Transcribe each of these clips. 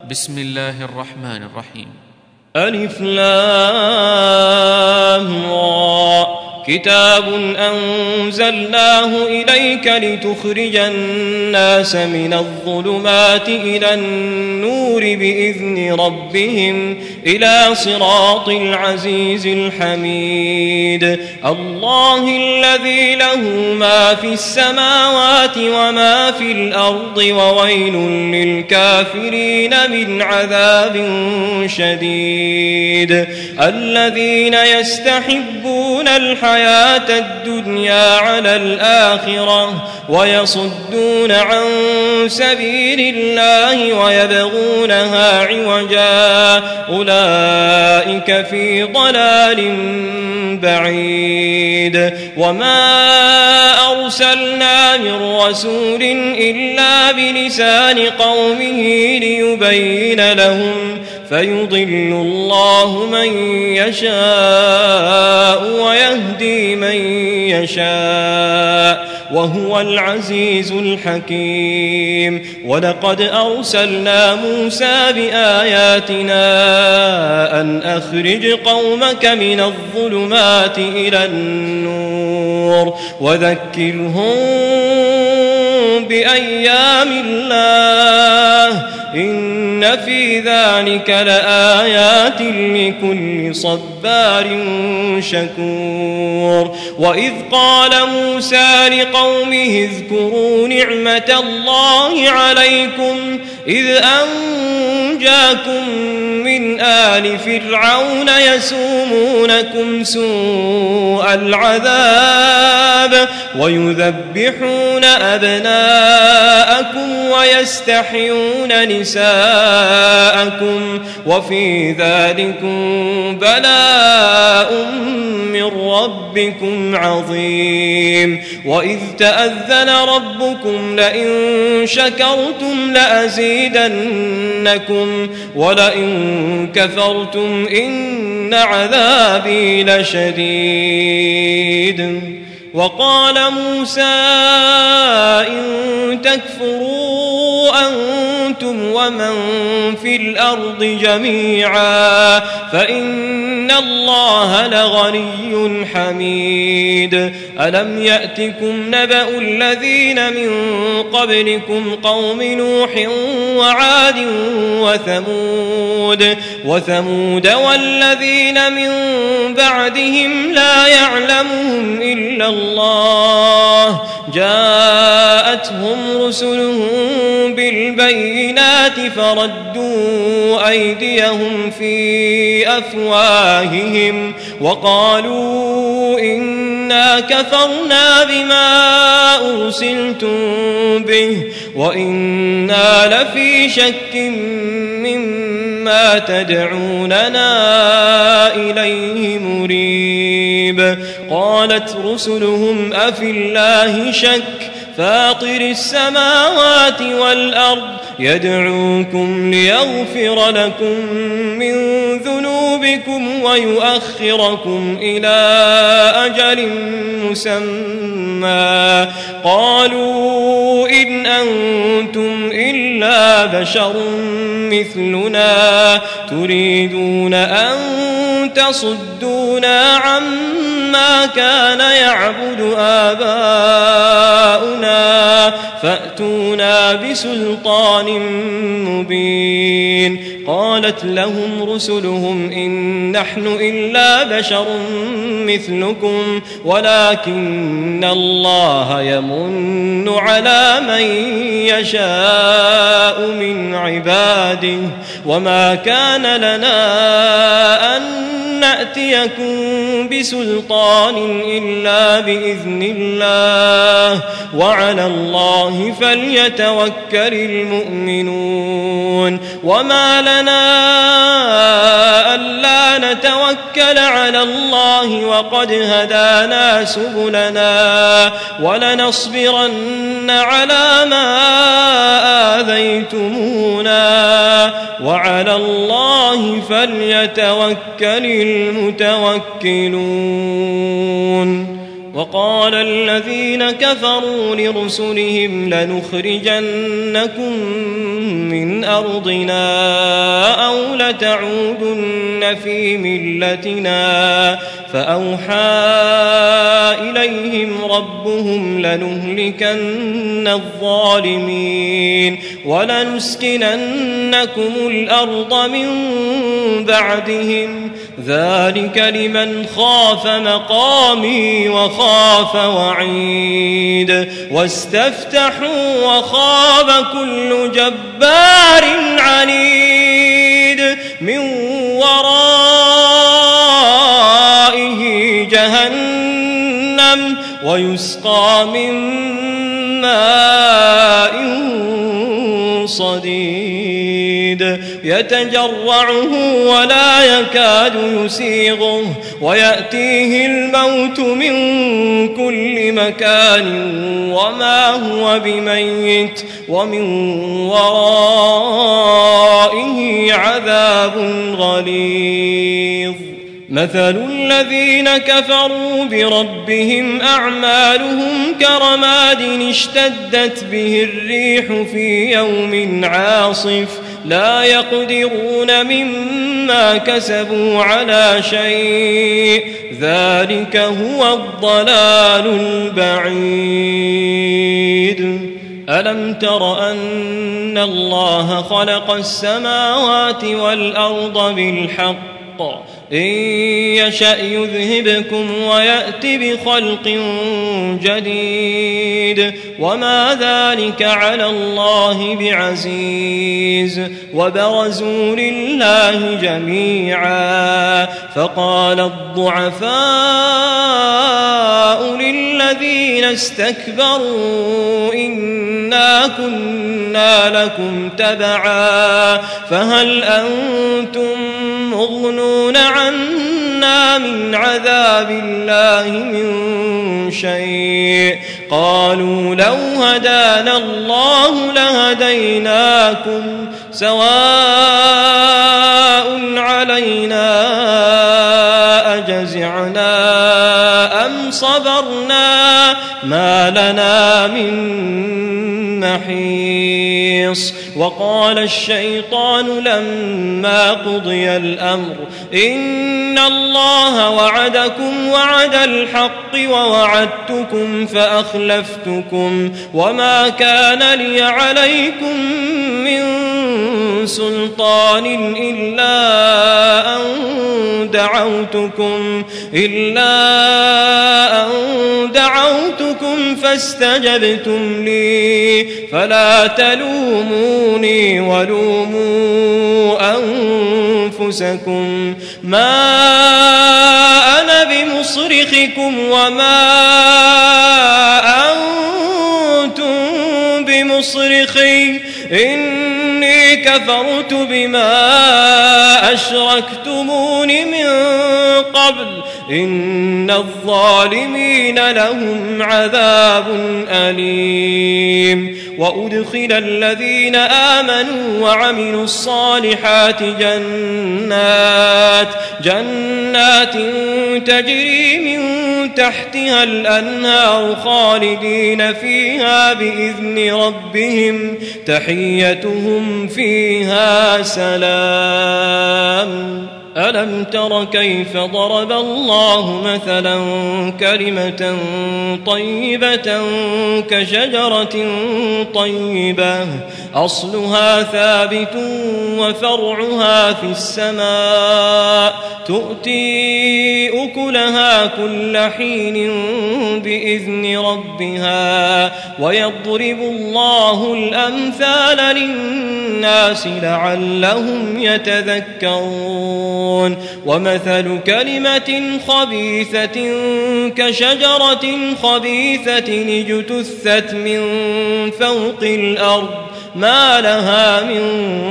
بسم الله الرحمن الرحيم. ألف لام را كتاب أنزلناه إليك لتخرج الناس من الظلمات إلى النور بإذن ربهم إلى صراط العزيز الحميد الله الذي له ما في السماوات وما في الأرض وويل للكافرين من عذاب شديد الذين يستحبون الحياة الدنيا على الآخرة ويصدون عن سبيل الله ويبغونها عوجا أولئك في ضلال بعيد وما أرسلنا من رسول إلا بلسان قومه ليبين لهم فيضل الله من يشاء ويهدي من يشاء وهو العزيز الحكيم ولقد أرسلنا موسى بآياتنا أن أخرج قومك من الظلمات إلى النور وذكرهم بأيام الله إن في ذلك لآيات لكل صبار شكور وإذ قال موسى لقومه اذكروا نعمة الله عليكم إذ أنجاكم من آل فرعون يسومونكم سوء العذاب ويذبحون أبناءكم ويستحيون نساءكم وفي ذلكم بلاء من ربكم عظيم وإذ تأذن ربكم لئن شكرتم لأزيدنكم ولئن كفرتم إن عذابي لشديد وقال موسى إن تكفروا أنتم ومن في الأرض جميعا فإن الله لغني حميد ألم يأتكم نبأ الذين من قبلكم قوم نوح وعاد وثمود والذين من بعدهم لا يعلمهم إلا الله جاءتهم رسلهم بالبينات فردوا أيديهم في أفواههم وقالوا إنا كفرنا بما أرسلتم به وإنا لفي شك مما تدعوننا إليه مريب قالت رسلهم أفي الله شك فاطر السماوات والأرض يدعوكم ليغفر لكم من ذنوبكم ويؤخركم إلى أجل مسمى قالوا إن أنتم إلا بشر مثلنا تريدون أن تصدونا عما كان يعبد آباؤنا فأتونا بسلطان مبين قالت لهم رسلهم إن نحن إلا بشر مثلكم ولكن الله يمن على من يشاء من عباده وما كان لنا أن نأتيكم بسلطان إلا بإذن الله وعلى الله فليتوكل المؤمنون وما لنا ألا نتوكل على الله وقد هدانا سبلنا ولنصبرن على ما آذيتمونا وعلى الله فليتوكل المتوكلون وقال الذين كفروا لرسلهم لنخرجنكم من أرضنا أو لتعودن في ملتنا فأوحى إليهم ربهم لنهلكن الظالمين ولنسكننكم الأرض من بعدهم ذلك لمن خاف مقامي وخاف وعيد واستفتحوا وخاب كل جبار عنيد من ورائه جهنم ويسقى من ماء صديد يتجرعه ولا يكاد يسيغه ويأتيه الموت من كل مكان وما هو بميت ومن ورائه عذاب غليظ مثل الذين كفروا بربهم أعمالهم كرماد اشتدت به الريح في يوم عاصف لا يقدرون مما كسبوا على شيء ذلك هو الضلال البعيد ألم تر أن الله خلق السماوات والأرض بالحق إن يشأ يذهبكم ويأت بخلق جديد وما ذلك على الله بعزيز وبرزوا لله جميعا فقال الضعفاء للذين استكبروا إنا كنا لكم تبعا فهل أنتم مغنون عنا من عذاب الله من شيء قالوا لو هدانا الله لهديناكم سواء علينا أجزعنا أم صبرنا ما لنا من محيص وقال الشيطان لما قضي الأمر إن الله وعدكم وعد الحق ووعدتكم فأخلفتكم وما كان لي عليكم من سلطان إلا أن دعوتكم فاستجبتم لي فلا تلوموني ولوموا أنفسكم ما أنا بمصرخكم وما أنتم بمصرخي إني كفرت بما أشركتمون من قبل إن الظالمين لهم عذاب أليم وأدخل الذين آمنوا وعملوا الصالحات جنات تجري من تحتها الأنهار خالدين فيها بإذن ربهم تحيتهم فيها سلام ألم تر كيف ضرب الله مثلا كلمة طيبة كشجرة طيبة أصلها ثابت وفرعها في السماء تؤتي أكلها كل حين بإذن ربها ويضرب الله الأمثال للناس لعلهم يتذكرون ومثل كلمة خبيثة كشجرة خبيثة اجتثت من فوق الأرض ما لها من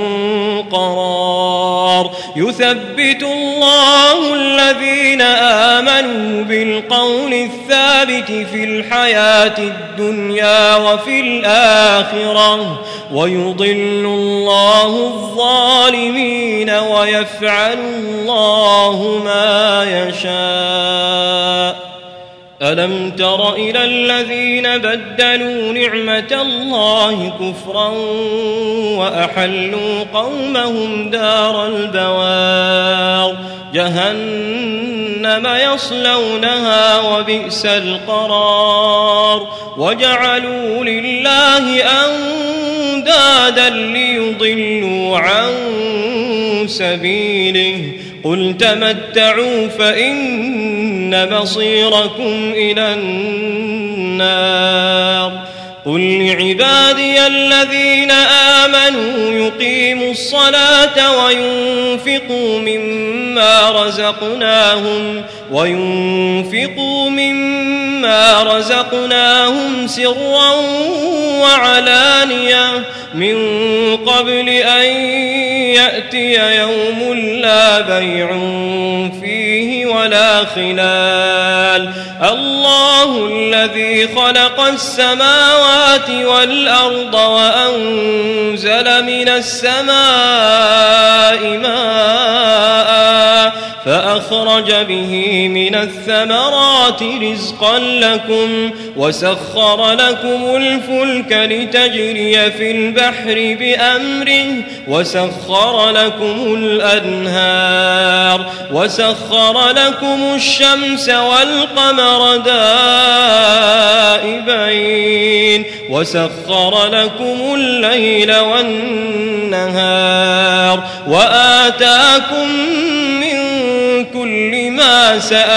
قرار يثبت الله الذين آمنوا بالقول الثابت في الحياة الدنيا وفي الآخرة ويضل الله الظالمين ويفعل الله ما يشاء ألم تر إلى الذين بدلوا نعمة الله كفرا وأحلوا قومهم دار البوار جهنم يصلونها وبئس القرار وجعلوا لله أندادا ليضلوا عن سبيله قل تمتعوا فإن مصيركم إلى النار قل لعبادي الذين آمنوا يقيموا الصلاة وينفقوا مما رزقناهم سرا وعلانية من قبل أن يأتي يوم لا بيع فيه ولا خلال الله الذي خلق السماوات والأرض وأنزل من السماء ماء فأخرج به من الثمرات رزقا لكم وسخر لكم الفلك لتجري في البحر بأمره وسخر لكم الأنهار وسخر لكم الشمس والقمر دائبين وسخر لكم الليل والنهار وآتاكم من كل ما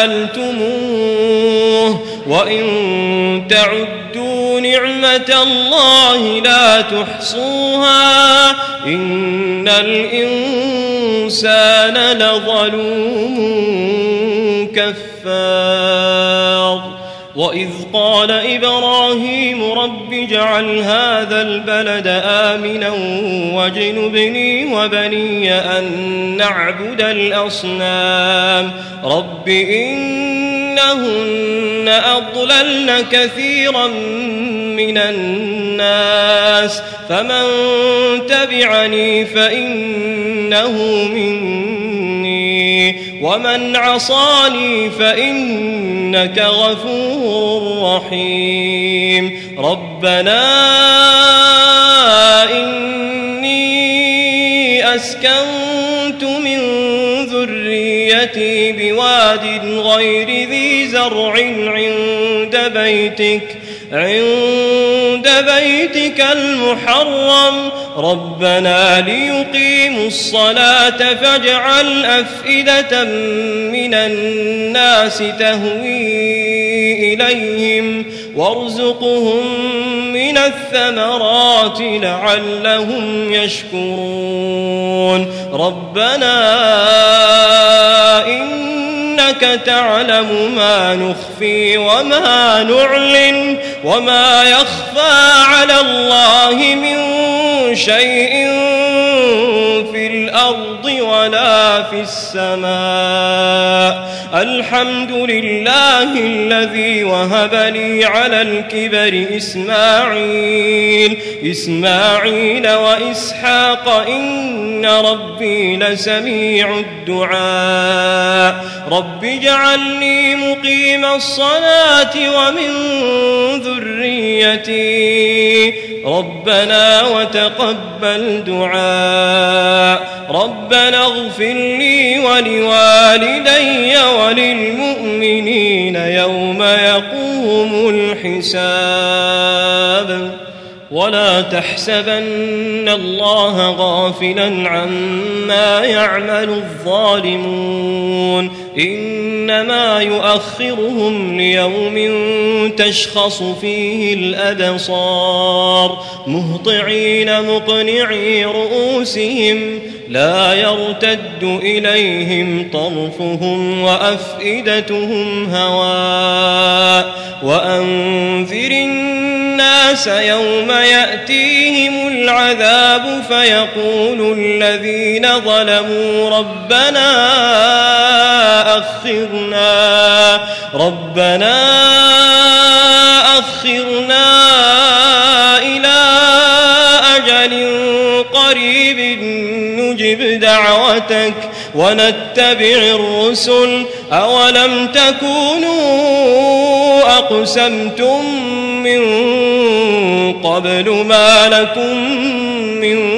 سألتموه وإن تعدوا نعمة الله لا تحصوها إن الإنسان لظلوم كفار وإذ قال إبراهيم رب اجعل هذا البلد آمنا واجنبني وبني أن نعبد الأصنام رب إنهن أضللن كثيرا من الناس فمن تبعني فإنه مني ومن عصاني فإنك غفور رحيم ربنا إني أسكنت من ذريتي بواد غير ذي زرع عند بيتك المحرم ربنا ليقيموا الصلاة فاجعل أفئدة من الناس تهوي إليهم وارزقهم من الثمرات لعلهم يشكرون ربنا إنك تعلم ما نخفي وما نعلن وما يخفى على الله من شيء في الأرض ولا في السماء الحمد لله الذي وهب لي على الكبر إسماعيل وإسحاق إن ربي لسميع الدعاء رب اجعلني مقيم الصلاة ومن ذريتي ربنا وتقبل دعاء ربنا اغفر لي ولوالدي وللمؤمنين يوم يقوم الحساب ولا تحسبن الله غافلا عما يعمل الظالمون إنما يؤخرهم ليوم تشخص فيه الأبصار مهطعين مقنعي رؤوسهم لا يرتد إليهم طرفهم وأفئدتهم هواء وأنذر الناس يوم يأتيهم العذاب فيقول الذين ظلموا ربنا أخرنا إلى أجل قريب نجب دعوتك ونتبع الرسل أولم تكونوا أقسمتم من قبل ما لكم من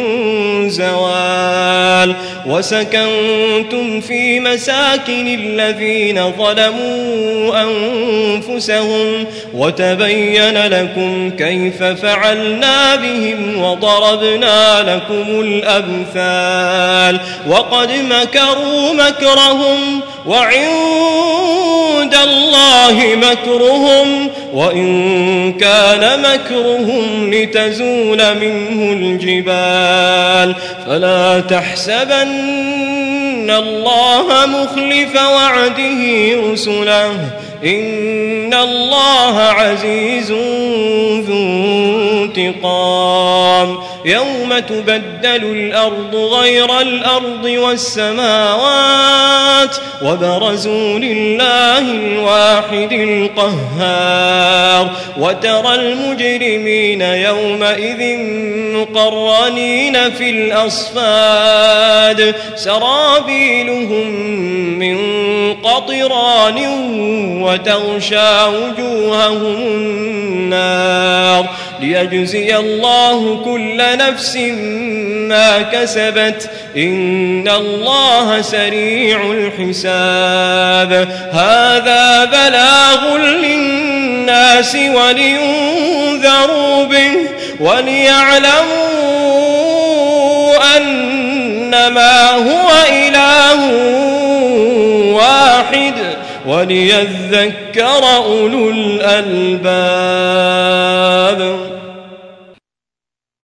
زوال وسكنتم في مساكن الذين ظلموا أنفسهم وتبين لكم كيف فعلنا بهم وضربنا لكم الأمثال وقد مكروا مكرهم وعند الله مكرهم وإن كان مكرهم لتزول منه الجبال فلا تحسبن الله مخلف وعده رسله إن الله عزيز ذو انتقام يوم تبدل الأرض غير الأرض والسماوات وبرزوا لله الواحد القهار وترى المجرمين يومئذ مقرنين في الأصفاد سرابيلهم من قطران وتغشى وجوههم النار ليجزي الله كل نفس ما كسبت إن الله سريع الحساب هذا بلاغ للناس ولينذروا به وليعلموا أنما هو إله واحد وليذكر أولو الألباب